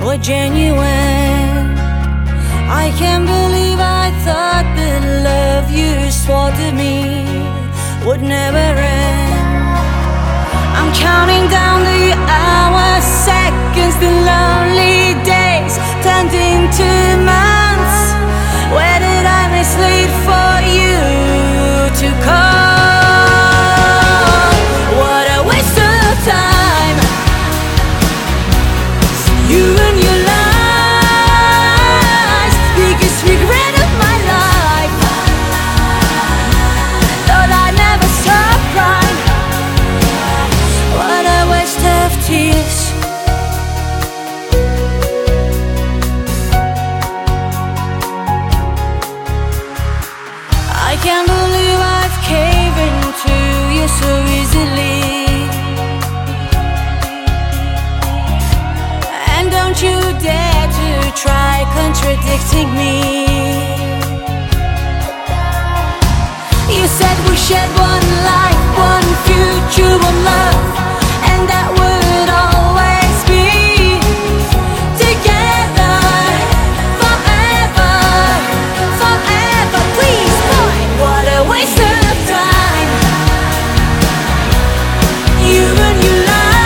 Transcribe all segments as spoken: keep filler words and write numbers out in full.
were genuine. I can't believe I thought the love you swore to me would never end. I'm counting down the hours, seconds, the lonely days turned into months. Where did I mislead for you to call? What a waste of time. You and your lies, biggest regret of my life. Thought I'd never stop crying. What a waste of tears. I can't believe I've caved into you so easily. And don't you dare to try contradicting me. You said we shared one life, one future, one love, and that would always be together forever, forever. Please, boy, what a waste of time. You and your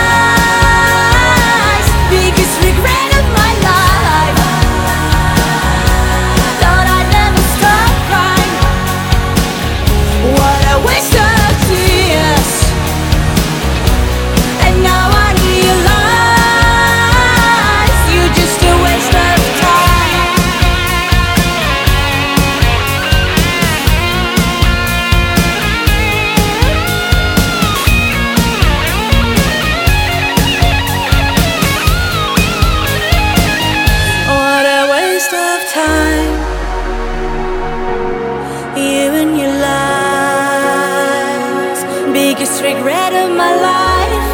lies, biggest regret of my life. Thought I'd never stop crying. What a waste of tears. And now I realize you're just a waste of time. What a waste of time. You and your lies, biggest regret of my life.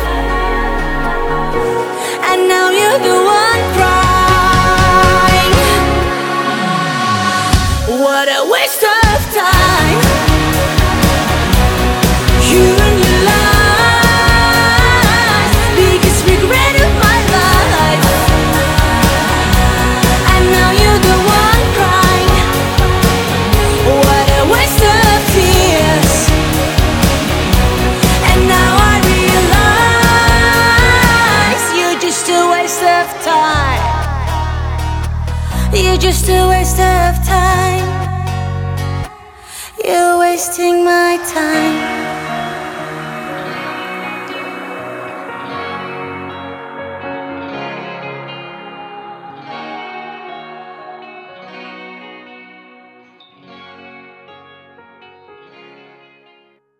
And now you're the one crying. What a waste of time. You and your lies, biggest regret of my life. And now you're the one crying. What a waste of tears. And now I realize you're just a waste of time. You're just a waste of time. You're wasting my time.